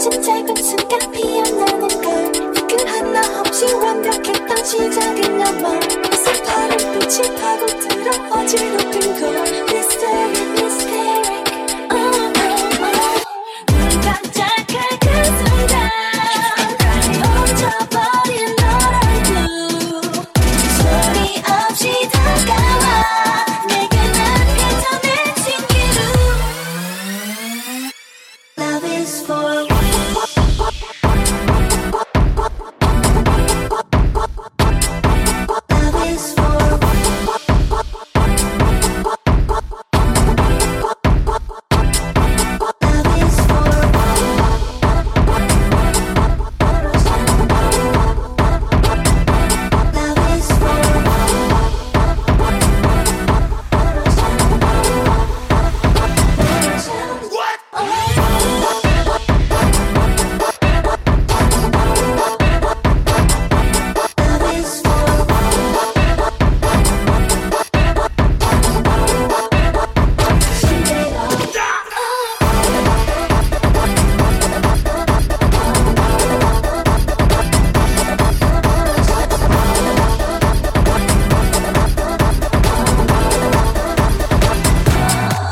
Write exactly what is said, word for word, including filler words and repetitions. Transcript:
맺은 짧은 순간 피어나는 걸 그 하나 없이 완벽했던 시작은 아마 새파란 빛이 파고들어 어지럽힌 걸 Mystery, mystery